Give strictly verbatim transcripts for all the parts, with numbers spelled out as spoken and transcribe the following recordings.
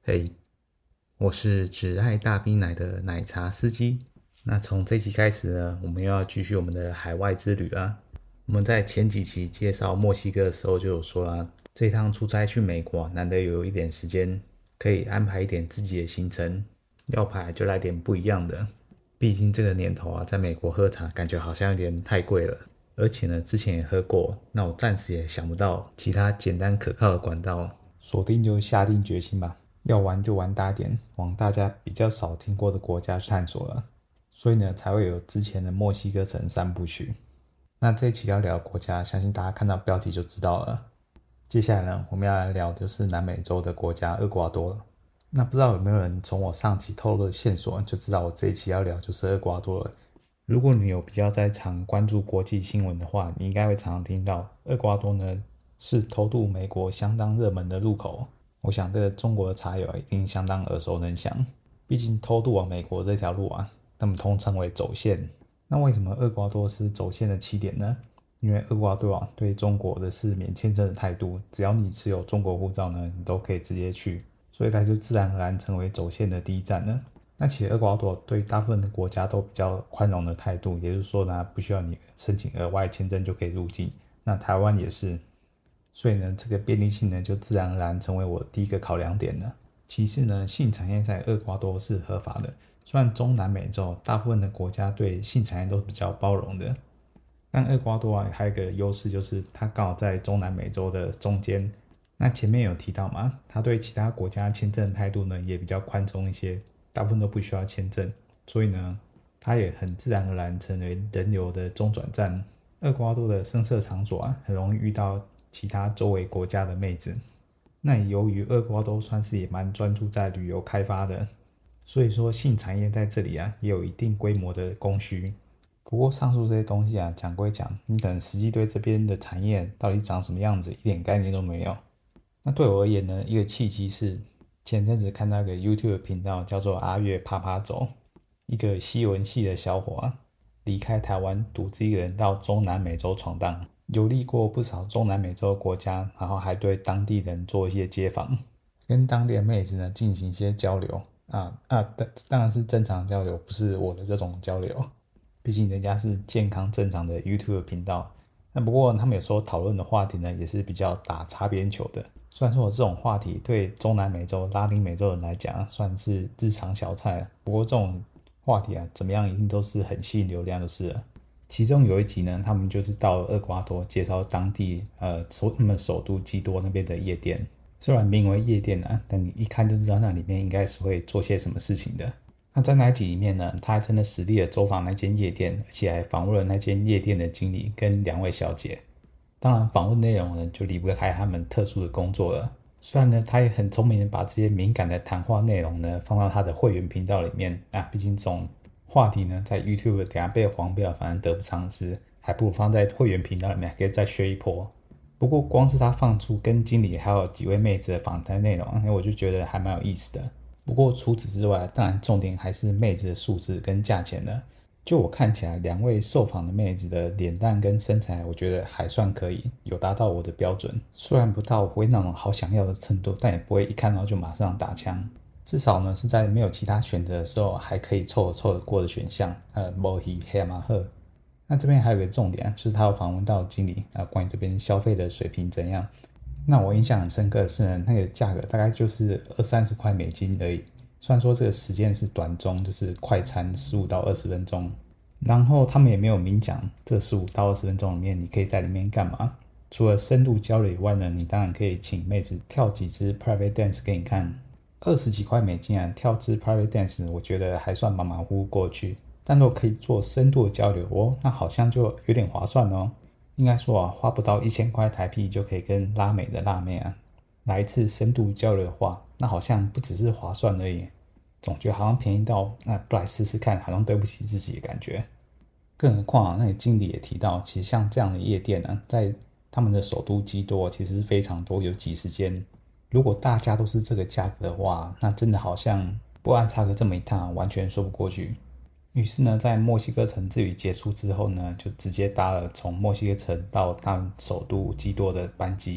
嘿，我是只爱大冰奶的奶茶司机。那从这期开始呢，我们又要继续我们的海外之旅啦。我们在前几期介绍墨西哥的时候就有说啦，这一趟出差去美国啊，难得有一点时间，可以安排一点自己的行程，要排就来点不一样的。毕竟这个年头啊，在美国喝茶感觉好像有点太贵了，而且呢，之前也喝过，那我暂时也想不到其他简单可靠的管道，锁定就下定决心吧。要玩就玩大点，往大家比较少听过的国家去探索了，所以呢才会有之前的墨西哥城三部曲。那这一期要聊的国家，相信大家看到标题就知道了。接下来呢，我们要来聊就是南美洲的国家厄瓜多了。那不知道有没有人从我上期透露的线索就知道我这一期要聊就是厄瓜多了。如果你有比较在常关注国际新闻的话，你应该会常常听到厄瓜多呢是偷渡美国相当热门的入口。我想这个中国的茶友一定相当耳熟能详，毕竟偷渡往美国这条路啊，他们通称为走线。那为什么厄瓜多是走线的起点呢？因为厄瓜多啊对中国的是免签证的态度，只要你持有中国护照呢，你都可以直接去，所以它就自然而然成为走线的第一站了。那其实厄瓜多对大部分的国家都比较宽容的态度，也就是说呢，不需要你申请额外签证就可以入境。那台湾也是。所以呢，这个便利性呢，就自然而然成为我第一个考量点了。其次呢，性产业在厄瓜多是合法的。虽然中南美洲大部分的国家对性产业都比较包容的，但厄瓜多啊还有一个优势，就是它刚好在中南美洲的中间。那前面有提到嘛，它对其他国家签证态度呢也比较宽松一些，大部分都不需要签证，所以呢，它也很自然而然成为人流的中转站。厄瓜多的声色场所啊，很容易遇到其他周围国家的妹子。那由于厄瓜多算是也蛮专注在旅游开发的，所以说性产业在这里啊也有一定规模的供需。不过上述这些东西啊讲归讲，你可能实际对这边的产业到底长什么样子一点概念都没有。那对我而言呢，一个契机是前阵子看到一个 YouTube 频道叫做阿月啪啪走，一个西文系的小伙啊离开台湾，独自一个人到中南美洲闯荡，游历过不少中南美洲的国家，然后还对当地人做一些街访，跟当地的妹子呢进行一些交流啊啊，当然是正常交流，不是我的这种交流，毕竟人家是健康正常的 YouTube 频道。那不过他们有时候讨论的话题呢，也是比较打擦边球的。虽然说这种话题对中南美洲、拉丁美洲人来讲算是日常小菜，不过这种话题啊，怎么样一定都是很吸引流量的事了。其中有一集呢，他们就是到了厄瓜多介绍当地呃首他们首都基多那边的夜店。虽然名为夜店啊，但你一看就知道那里面应该是会做些什么事情的。那在那一集里面呢，他还真的实地的走访那间夜店，而且还访问了那间夜店的经理跟两位小姐。当然访问内容呢就离不开他们特殊的工作了。虽然呢他也很聪明的把这些敏感的谈话内容呢放到他的会员频道里面啊，毕竟这种话题呢在 YouTube 等下被黄标反正得不偿失，还不如放在会员频道里面可以再削一波。不过光是他放出跟经理还有几位妹子的访谈内容，我就觉得还蛮有意思的。不过除此之外，当然重点还是妹子的素质跟价钱了。就我看起来，两位受访的妹子的脸蛋跟身材，我觉得还算可以，有达到我的标准。虽然不到我会那种好想要的程度，但也不会一看到就马上打枪。至少呢是在没有其他选择的时候，还可以凑合凑合过的选项。呃，没戏黑马赫。那这边还有一个重点，就是他有访问到经理啊，关于这边消费的水平怎样。那我印象很深刻的是呢，那个价格大概就是二三十块美金而已。虽然说这个时间是短中，就是快餐十五到二十分钟，然后他们也没有明讲这十五到二十分钟里面你可以在里面干嘛。除了深度交流以外呢，你当然可以请妹子跳几支 private dance 给你看。二十几块美金啊，跳支 private dance 我觉得还算马马虎虎过去，但如果可以做深度的交流哦，那好像就有点划算哦。应该说啊，花不到一千块台币就可以跟拉美的辣妹啊来一次深度交流的话，那好像不只是划算而已，总觉得好像便宜到那不来试试看，好像对不起自己的感觉。更何况啊，那个经理也提到，其实像这样的夜店呢，在他们的首都基多其实非常多，有几十间。如果大家都是这个价格的话，那真的好像不安插个这么一趟完全说不过去。于是呢，在墨西哥城之旅结束之后呢，就直接搭了从墨西哥城到大首都基多的班机。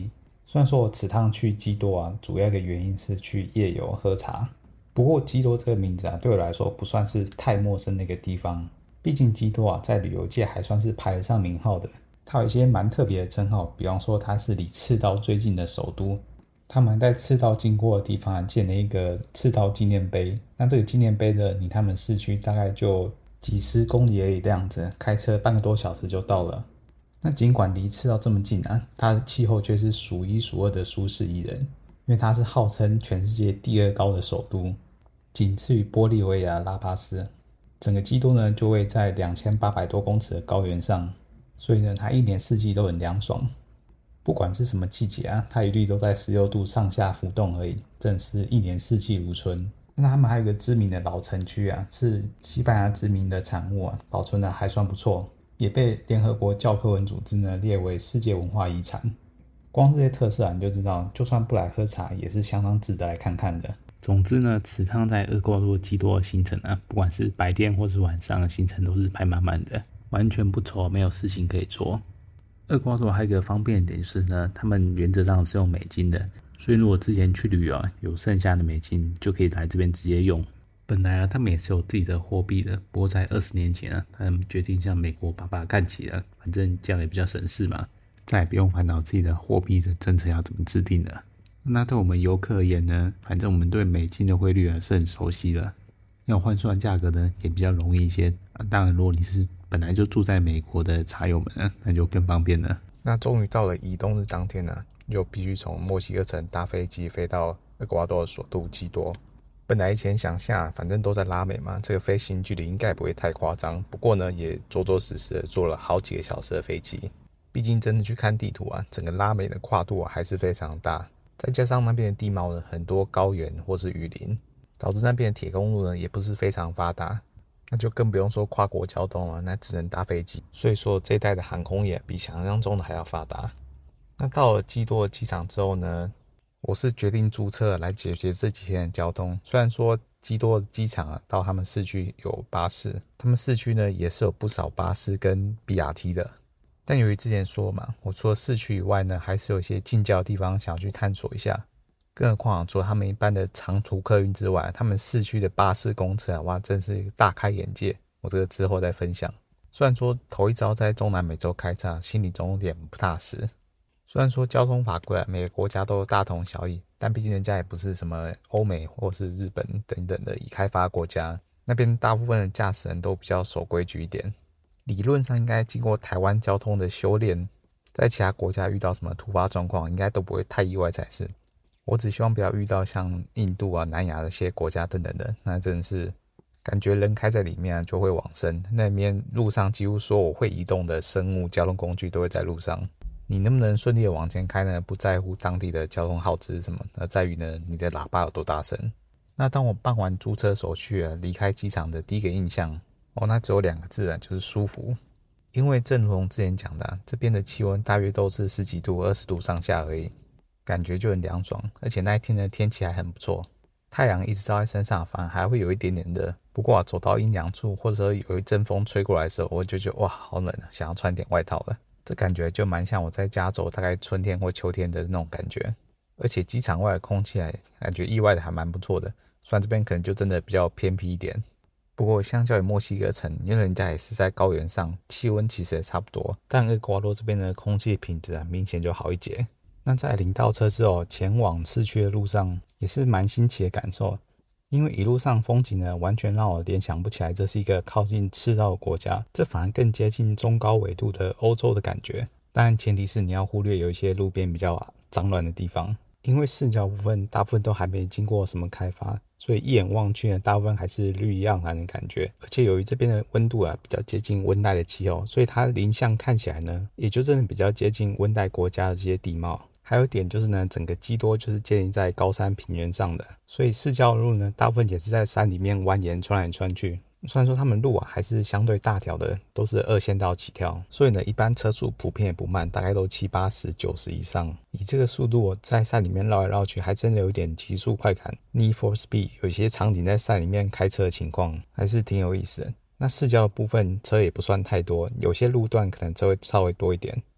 虽然说我此趟去基多啊，主要一个原因是去夜游喝茶，不过基多这个名字啊，对我来说不算是太陌生的一个地方。毕竟基多啊，在旅游界还算是排得上名号的。它有一些蛮特别的称号，比方说它是离赤道最近的首都。他们在赤道经过的地方、啊、建了一个赤道纪念碑。那这个纪念碑的离他们市区大概就几十公里而已的样子，开车半个多小时就到了。那尽管离赤道这么近啊，它的气候却是数一数二的舒适宜人，因为它是号称全世界第二高的首都，仅次于玻利维亚拉巴斯。整个基多呢就位在两千八百多公尺的高原上，所以呢它一年四季都很凉爽。不管是什么季节啊，它一律都在十六度上下浮动而已，真是一年四季如春。那他们还有一个知名的老城区啊，是西班牙殖民的产物啊，保存的还算不错，也被联合国教科文组织呢列为世界文化遗产。光这些特色啊，你就知道，就算不来喝茶，也是相当值得来看看的。总之呢，此趟在厄瓜多基多的行程啊，不管是白天或是晚上的行程都是排满满的，完全不愁没有事情可以做。厄瓜多还有一个方便的点就是呢，他们原则上是用美金的，所以如果之前去旅游啊，有剩下的美金就可以来这边直接用。本来啊，他们也是有自己的货币的，不过在二十年前啊，他们决定向美国爸爸干起了，反正这样也比较省事嘛，再也不用烦恼自己的货币的政策要怎么制定了。那对我们游客而言呢，反正我们对美金的汇率啊是很熟悉了，要换算价格呢也比较容易一些。啊、当然，如果你是本来就住在美国的茶友们啊，那就更方便了。那终于到了移动日当天呢、啊，又必须从墨西哥城搭飞机飞到厄瓜多的首都基多。本来以前想下，反正都在拉美嘛，这个飞行距离应该不会太夸张。不过呢，也着着实实的坐了好几个小时的飞机。毕竟真的去看地图啊，整个拉美的跨度啊还是非常大。再加上那边的地貌呢，很多高原或是雨林，导致那边的铁公路呢也不是非常发达。那就更不用说跨国交通了，那只能搭飞机。所以说这一代的航空业比想象中的还要发达。那到了基多的机场之后呢，我是决定租车来解决这几天的交通。虽然说基多的机场啊到他们市区有巴士，他们市区呢也是有不少巴士跟 B R T 的，但由于之前说嘛，我除了市区以外呢，还是有一些近郊的地方想要去探索一下。更何况除了他们一般的长途客运之外，他们市区的巴士公车啊，哇，真是大开眼界。我这个之后再分享。虽然说头一遭在中南美洲开车，心里总有点不踏实。虽然说交通法规啊，每个国家都大同小异，但毕竟人家也不是什么欧美或是日本等等的已开发国家，那边大部分的驾驶人都比较守规矩一点。理论上应该经过台湾交通的修炼，在其他国家遇到什么突发状况，应该都不会太意外才是。我只希望不要遇到像印度啊、南亚的一些国家等等的，那真的是感觉人开在里面、啊、就会往生。那边路上几乎所有会移动的生物交通工具都会在路上，你能不能顺利的往前开呢？不在乎当地的交通号志是什么，而在于呢你的喇叭有多大声。那当我办完租车手续啊，离开机场的第一个印象，哦，那只有两个字啊，就是舒服。因为正如同之前讲的、啊，这边的气温大约都是十几度、二十度上下而已。感觉就很凉爽，而且那一天的天气还很不错，太阳一直照在身上，反而还会有一点点热。不过、啊、走到阴凉处，或者说有一阵风吹过来的时候，我就觉得哇，好冷啊，想要穿点外套了。这感觉就蛮像我在加州大概春天或秋天的那种感觉。而且机场外的空气还感觉意外的还蛮不错的，虽然这边可能就真的比较偏僻一点。不过相较于墨西哥城，因为人家也是在高原上，气温其实也差不多，但厄瓜多这边的空气品质啊，明显就好一截。那在领到车之后，前往市区的路上也是蛮新奇的感受，因为一路上风景呢，完全让我联想不起来这是一个靠近赤道的国家，这反而更接近中高纬度的欧洲的感觉。当然前提是你要忽略有一些路边比较脏乱的地方，因为市郊部分大部分都还没经过什么开发，所以一眼望去呢，大部分还是绿意盎然的感觉。而且由于这边的温度啊比较接近温带的气候，所以它林相看起来呢，也就真的比较接近温带国家的这些地貌。还有一点就是呢，整个基多就是建立在高山平原上的，所以市郊路呢，大部分也是在山里面蜿蜒穿来穿去。虽然说他们路啊还是相对大条的，都是二线道起跳，所以呢，一般车速普遍也不慢，大概都七八十、九十以上。以这个速度，我在山里面绕来绕去，还真的有一点极速快感 Need for Speed， 有些场景在山里面开车的情况，还是挺有意思的。那市郊的部分车也不算太多，有些路段可能车会稍微多一点。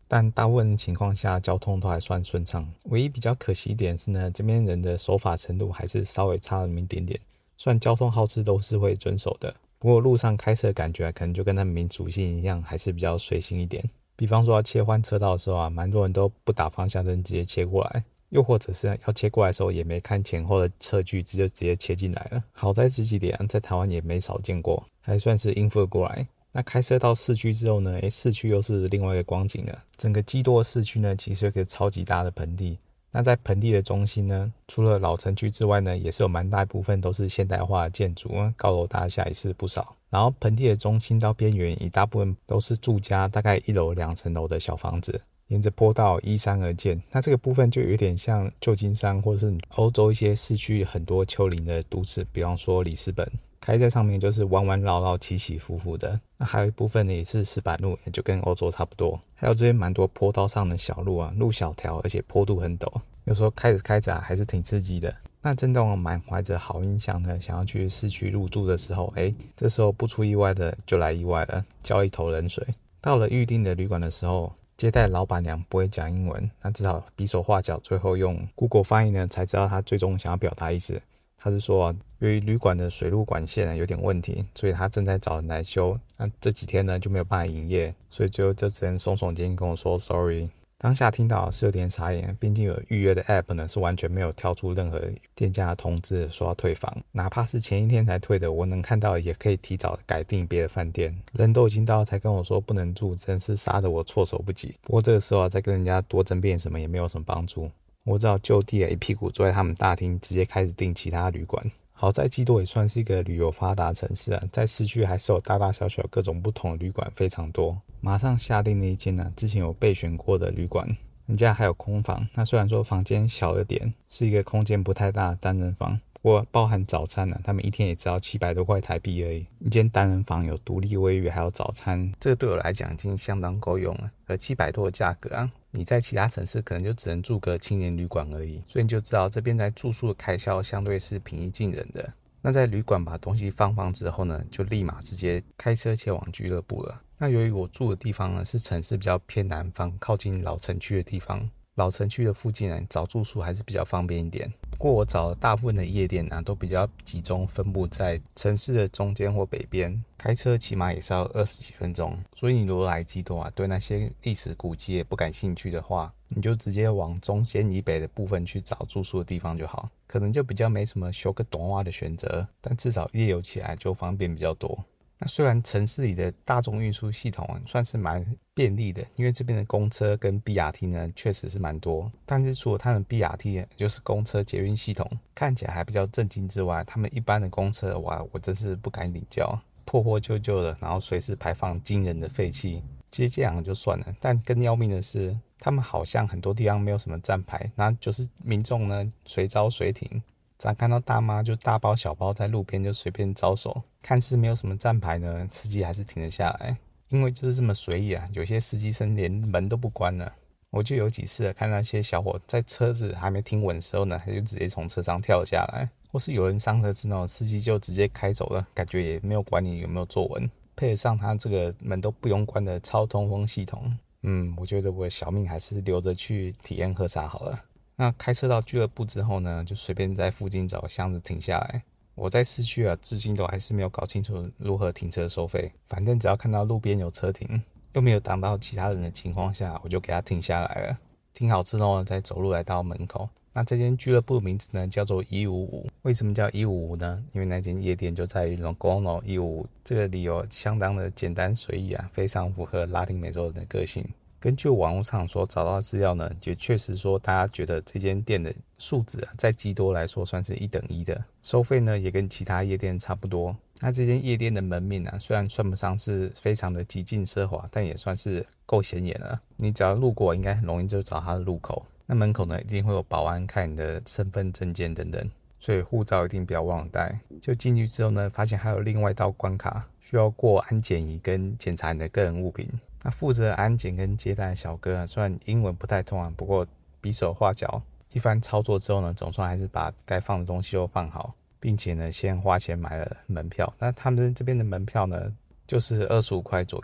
但大部分情况下交通都还算顺畅。唯一比较可惜一点是呢，这边人的守法程度还是稍微差了那么一点点。虽然交通号志都是会遵守的，不过路上开车的感觉可能就跟他们民族性一样，还是比较随性一点。比方说要切换车道的时候啊，蛮多人都不打方向灯直接切过来，又或者是要切过来的时候也没看前后的车距，直接直接切进来了。好在这几点在台湾也没少见过，还算是应付得过来。那开车到市区之后呢，诶，市区又是另外一个光景了。整个基多的市区呢，其实有一个超级大的盆地。那在盆地的中心呢，除了老城区之外呢，也是有蛮大一部分都是现代化的建筑，高楼大厦也是不少。然后盆地的中心到边缘，一大部分都是住家，大概一楼两层楼的小房子，沿着坡道依山而建。那这个部分就有点像旧金山或是欧洲一些市区很多丘陵的都市，比方说里斯本。开在上面就是弯弯绕绕起起伏伏的，那还有一部分呢也是石板路，也就跟欧洲差不多。还有这边蛮多坡道上的小路啊，路小条，而且坡度很陡，有时候开着开着啊还是挺刺激的。那真的我满怀着好印象呢，想要去市区入住的时候，诶，这时候不出意外的就来意外了，浇一头冷水。到了预定的旅馆的时候，接待老板娘不会讲英文，那只好比手画脚，最后用 Google 翻译呢才知道他最终想要表达意思。他是说啊，由于旅馆的水路管线啊有点问题，所以他正在找人来修。那这几天呢就没有办法营业，所以最后就只能耸耸肩跟我说 sorry。当下听到是有点傻眼，毕竟有预约的 app 呢是完全没有跳出任何店家的通知说要退房，哪怕是前一天才退的，我能看到也可以提早改订别的饭店。人都已经到才跟我说不能住，真是杀得我措手不及。不过这个时候啊，再跟人家多争辩什么也没有什么帮助。我只好就地一屁股坐在他们大厅，直接开始订其他旅馆。好在基多也算是一个旅游发达的城市啊，在市区还是有大大小小各种不同的旅馆非常多。马上下订那一间呢、啊，之前有备选过的旅馆，人家还有空房。那虽然说房间小了点，是一个空间不太大的单人房，不过包含早餐呢、啊，他们一天也只要七百多块台币而已。一间单人房有独立卫浴，还有早餐，这个对我来讲已经相当够用了。而七百多的价格啊，你在其他城市可能就只能住个青年旅馆而已，所以你就知道这边在住宿的开销相对是平易近人的。那在旅馆把东西放放之后呢，就立马直接开车前往俱乐部了。那由于我住的地方呢是城市比较偏南方，靠近老城区的地方，老城区的附近呢找住宿还是比较方便一点。不过我找的大部分的夜店啊，都比较集中分布在城市的中间或北边，开车起码也是要二十几分钟。所以你如果来基多啊，对那些历史古迹也不感兴趣的话，你就直接往中间以北的部分去找住宿的地方就好，可能就比较没什么修个短袜的选择，但至少夜游起来就方便比较多。那虽然城市里的大众运输系统算是蛮便利的，因为这边的公车跟 B R T 呢确实是蛮多，但是除了他们 B R T 就是公车捷运系统看起来还比较震惊之外，他们一般的公车哇，我真是不敢领教，破破旧旧的，然后随时排放惊人的废气。其实这样就算了，但更要命的是他们好像很多地方没有什么站牌，那就是民众呢随招随停，咱看到大妈就大包小包在路边就随便招手，看似没有什么站牌呢，司机还是停了下来，因为就是这么随意啊，有些司机生连门都不关了。我就有几次看那些小伙在车子还没停稳的时候呢，他就直接从车上跳了下来，或是有人上车之后司机就直接开走了，感觉也没有管你有没有坐稳，配得上他这个门都不用关的超通风系统。嗯，我觉得我的小命还是留着去体验喝茶好了。那开车到俱乐部之后呢，就随便在附近找个巷子停下来。我在市区啊，至今都还是没有搞清楚如何停车收费。反正只要看到路边有车停，又没有挡到其他人的情况下，我就给他停下来了。停好之后呢，再走路来到门口。那这间俱乐部的名字呢，叫做一五五。为什么叫一五五呢？因为那间夜店就在于 Longono 一五五，这个理由相当的简单随意啊，非常符合拉丁美洲人的个性。根据网络上所找到的资料呢，也确实说大家觉得这间店的素质啊，在基多来说算是一等一的，收费呢也跟其他夜店差不多。那这间夜店的门面啊，虽然算不上是非常的极尽奢华，但也算是够显眼了。你只要路过，应该很容易就找它的入口。那门口呢，一定会有保安看你的身份证件等等，所以护照一定不要忘了带。就进去之后呢，发现还有另外一道关卡，需要过安检仪跟检查你的个人物品。那负责安检跟接待的小哥啊，虽然英文不太通啊，不过比手画脚，一番操作之后呢，总算还是把该放的东西都放好，并且呢，先花钱买了门票。那他们这边的门票呢，就是二十五块左右。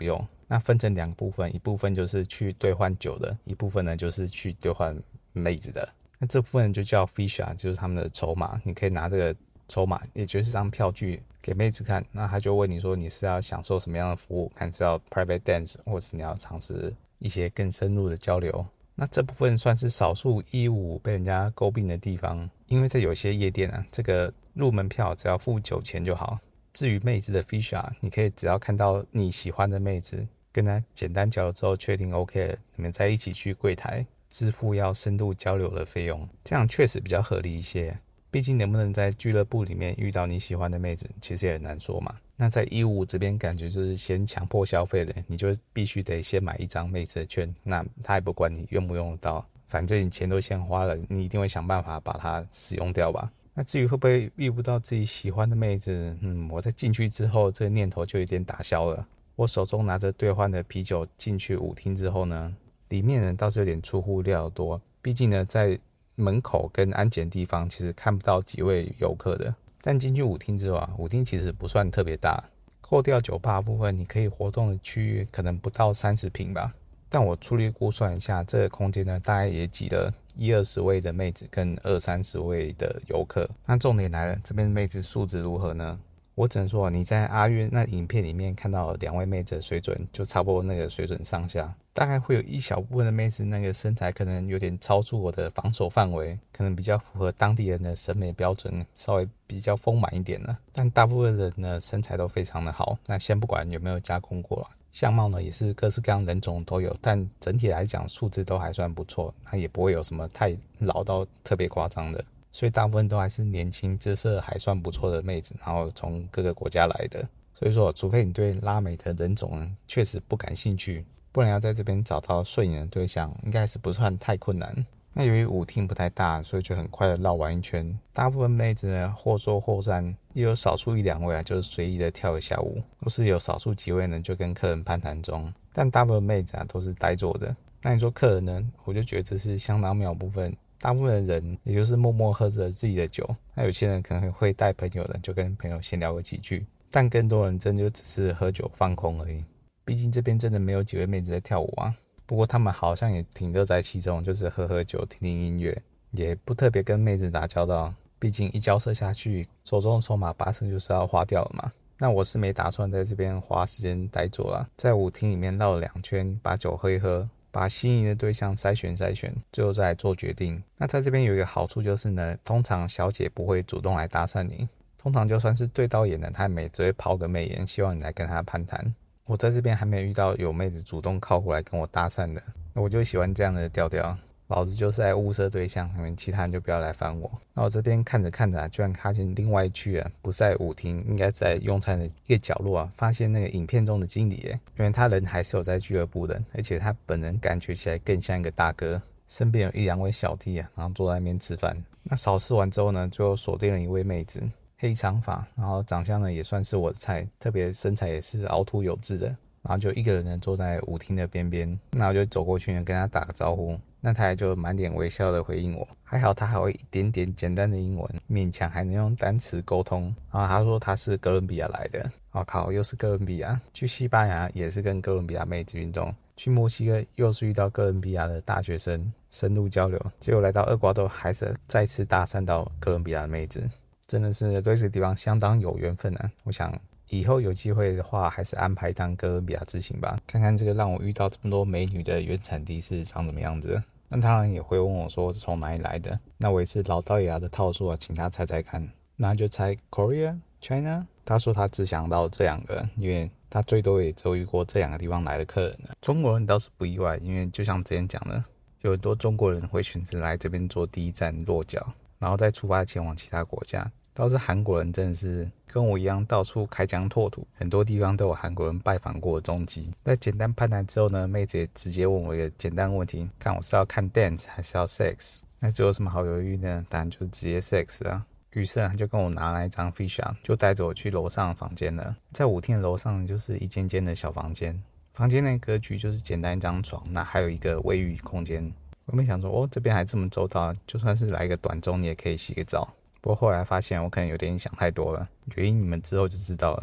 那分成两部分，一部分就是去兑换酒的，一部分呢就是去兑换妹子的。那这部分就叫 Fisher， 就是他们的筹码，你可以拿这个筹码，也就是张票据给妹子看，那他就问你说你是要享受什么样的服务，看是要 private dance， 或是你要尝试一些更深入的交流。那这部分算是少数一五五被人家诟病的地方，因为在有些夜店啊，这个入门票只要付酒钱就好。至于妹子的 Fisher， 你可以只要看到你喜欢的妹子，跟她简单交流之后确定 OK 了，你们再一起去柜台支付要深度交流的费用，这样确实比较合理一些。毕竟能不能在俱乐部里面遇到你喜欢的妹子，其实也很难说嘛。那在一五五这边感觉就是先强迫消费了，你就必须得先买一张妹子的券，那他也不管你用不用得到，反正你钱都先花了，你一定会想办法把它使用掉吧。那至于会不会遇不到自己喜欢的妹子，嗯，我在进去之后这个念头就有点打消了。我手中拿着兑换的啤酒进去舞厅之后呢，里面人倒是有点出乎意料多，毕竟呢在门口跟安检地方其实看不到几位游客的。但进去舞厅之后啊，舞厅其实不算特别大，扣掉酒吧部分，你可以活动的区域可能不到三十平吧。但我粗略估算一下，这个空间呢，大概也挤了一二十位的妹子跟二三十位的游客。那重点来了，这边的妹子素质如何呢？我只能说，你在阿月那影片里面看到两位妹子的水准，就差不多那个水准上下。大概会有一小部分的妹子那个身材可能有点超出我的防守范围，可能比较符合当地人的审美标准，稍微比较丰满一点了。但大部分人呢身材都非常的好，那先不管有没有加工过了，相貌呢也是各式各样人种都有，但整体来讲素质都还算不错，那也不会有什么太老到特别夸张的。所以大部分都还是年轻姿色还算不错的妹子，然后从各个国家来的。所以说除非你对拉美的人种确实不感兴趣，不然要在这边找到顺眼的对象应该是不算太困难。那由于舞厅不太大，所以就很快的绕完一圈。大部分妹子呢或坐或站，也有少数一两位啊就是随意的跳一下舞，或是有少数几位呢就跟客人攀谈中，但大部分妹子啊都是呆坐的。那你说客人呢，我就觉得这是相当妙部分。大部分的人也就是默默喝着自己的酒，那有些人可能会带朋友的，就跟朋友闲聊个几句，但更多人真的就只是喝酒放空而已。毕竟这边真的没有几位妹子在跳舞啊，不过他们好像也挺乐在其中，就是喝喝酒听听音乐，也不特别跟妹子打交道，毕竟一交涉下去，手中的筹码八成就是要花掉了嘛。那我是没打算在这边花时间呆坐啦，在舞厅里面绕了两圈，把酒喝一喝，把心仪的对象筛选筛选，最后再来做决定。那在这边有一个好处就是呢，通常小姐不会主动来搭讪你，通常就算是对到眼的，她也只会抛个媚眼，希望你来跟她攀谈。我在这边还没遇到有妹子主动靠过来跟我搭讪的，我就喜欢这样的调调。老子就是在物色对象，你们其他人就不要来烦我。那我这边看着看着啊，居然看见另外一区啊，不在舞厅，应该在用餐的一个角落啊，发现那个影片中的经理耶，原来他人还是有在俱乐部的，而且他本人感觉起来更像一个大哥，身边有一两位小弟啊，然后坐在那边吃饭。那扫视完之后呢，最后锁定了一位妹子，黑长发，然后长相呢也算是我的菜，特别身材也是凹凸有致的。然后就一个人呢坐在舞厅的边边，那我就走过去呢跟他打个招呼，那他也就满脸微笑的回应我，还好他还会一点点简单的英文，勉强还能用单词沟通。然后他说他是哥伦比亚来的，我靠，又是哥伦比亚，去西班牙也是跟哥伦比亚妹子运动，去墨西哥又是遇到哥伦比亚的大学生深入交流，结果来到厄瓜多还是再次搭讪到哥伦比亚的妹子，真的是对这个地方相当有缘分啊。我想以后有机会的话，还是安排一趟哥伦比亚之行吧，看看这个让我遇到这么多美女的原产地是长什么样子。那当然也会问我说是从哪里来的，那我也是老掉牙的套数啊，请他猜猜看，那就猜 Korea、China。他说他只想到这两个，因为他最多也只有遇过这两个地方来的客人了。中国人倒是不意外，因为就像之前讲的，有很多中国人会选择来这边做第一站落脚，然后再出发前往其他国家。倒是韩国人真的是跟我一样到处开疆拓土，很多地方都有韩国人拜访过的踪迹。在简单攀谈之后呢，妹子也直接问我一个简单问题，看我是要看 dance 还是要 sex。 那这有什么好犹豫呢？当然就是直接 sex 啊。于是他就跟我拿了一张 Fisher， 就带着我去楼上的房间了。在舞厅的楼上就是一间间的小房间，房间内格局就是简单一张床，那还有一个卫浴空间。我没想说哦，这边还这么周到，就算是来个短钟你也可以洗个澡。不过后来发现我可能有点想太多了，原因你们之后就知道了。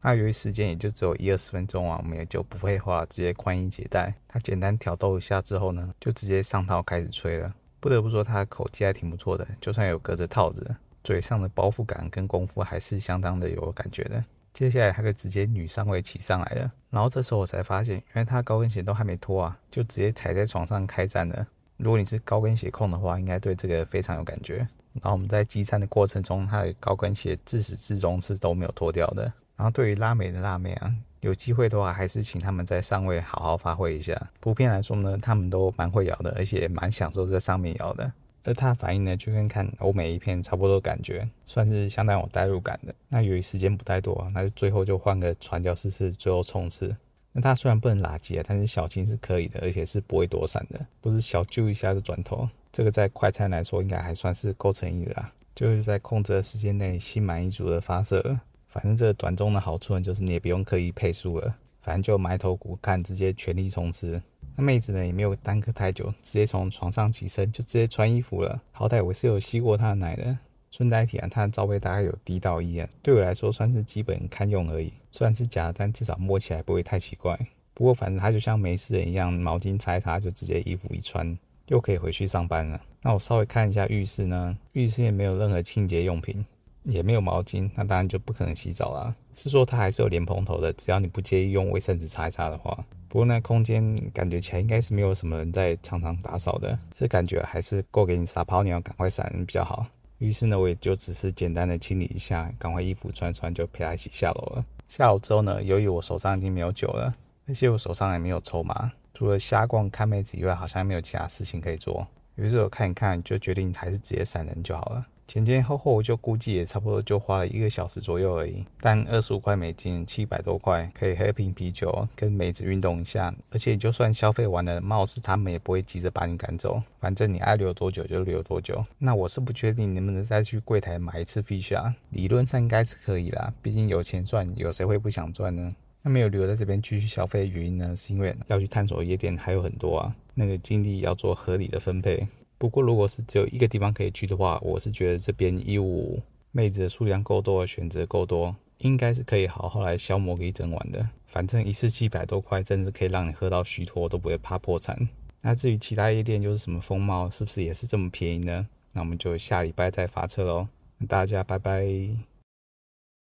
那由于时间也就只有一二十分钟啊，我们也就不废话，直接宽衣解带。他简单挑逗一下之后呢，就直接上套开始吹了。不得不说他的口技还挺不错的，就算有隔着套子，嘴上的包覆感跟功夫还是相当的有感觉的。接下来他就直接女上位骑上来了，然后这时候我才发现，原来他高跟鞋都还没脱啊，就直接踩在床上开战了。如果你是高跟鞋控的话，应该对这个非常有感觉。然后我们在激战的过程中，他的高跟鞋自始至终是都没有脱掉的。然后对于拉美的辣妹啊，有机会的话还是请他们在上位好好发挥一下。普遍来说呢，他们都蛮会摇的，而且也蛮享受在上面摇的。而他的反应呢，就跟看欧美一片差不多感觉，算是相当有代入感的。那由于时间不太多啊，那就最后就换个传教士式最后冲刺。那他虽然不能拉击啊，但是小青是可以的，而且是不会躲闪的，不是小揪一下就转头。这个在快餐来说应该还算是够诚意的啦，就是在控制的时间内心满意足的发射了。反正这个短中的好处呢，就是你也不用刻意配速了，反正就埋头苦干，直接全力冲刺。那妹子呢也没有耽搁太久，直接从床上起身就直接穿衣服了。好歹我是有吸过她的奶的。顺带提啊，她的罩杯大概有 D 到 E 啊，对我来说算是基本堪用而已。虽然是假的，但至少摸起来不会太奇怪。不过反正她就像没事人一样，毛巾擦一擦就直接衣服一穿，又可以回去上班了。那我稍微看一下浴室呢，浴室也没有任何清洁用品，也没有毛巾，那当然就不可能洗澡啦。是说它还是有莲蓬头的，只要你不介意用卫生纸擦一擦的话。不过那空间感觉起来应该是没有什么人在常常打扫的，这感觉还是够给你撒泡尿赶快闪人比较好。于是呢，我也就只是简单的清理一下，赶快衣服穿穿就陪他一起下楼了。下楼之后呢，由于我手上已经没有酒了，而且我手上也没有筹码，除了瞎逛看妹子以外，好像没有其他事情可以做。于是我看一看，就决定还是直接闪人就好了。前前后后我就估计也差不多就花了一个小时左右而已，但二十五块美金，七百多块，可以喝瓶啤酒，跟妹子运动一下，而且就算消费完了，貌似他们也不会急着把你赶走，反正你爱留多久就留多久。那我是不确定能不能再去柜台买一次 Fish， 理论上应该是可以啦，毕竟有钱赚，有谁会不想赚呢？那没有留在这边继续消费的原因呢，是因为要去探索夜店还有很多啊，那个精力要做合理的分配。不过如果是只有一个地方可以去的话，我是觉得这边一五五妹子的数量够多，选择够多，应该是可以好好来消磨个一整晚的。反正一次七百多块，真是可以让你喝到虚脱都不会怕破产。那至于其他夜店又是什么风貌，是不是也是这么便宜呢？那我们就下礼拜再发车咯。大家拜拜。